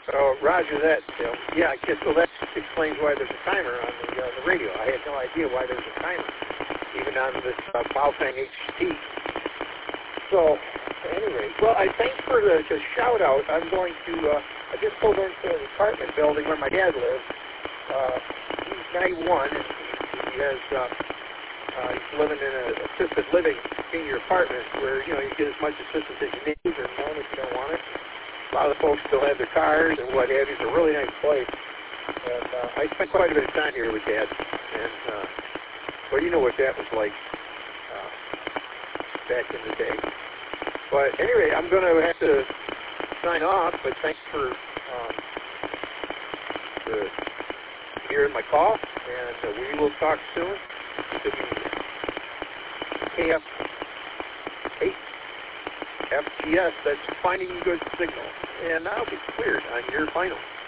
Oh, roger that, Tim. Yeah, I guess so that explains why there's a timer on the radio. I had no idea why there's a timer, even on this Baofeng HT. So, anyway, well, thanks for the shout out. I'm going to, I just pulled into an apartment building where my dad lives. He's 91, and he has, he's living in an assisted living senior apartment where, you know, you get as much assistance as you need or none if you don't want it. A lot of the folks still have their cars and what have you. It's a really nice place. And I spent quite a bit of time here with Dad. And, well, you know what that was like back in the day. But anyway, I'm going to have to sign off, but thanks for hearing my call, and we will talk soon. To be KF8 FGS, that's finding good signal, and I'll be cleared on your final.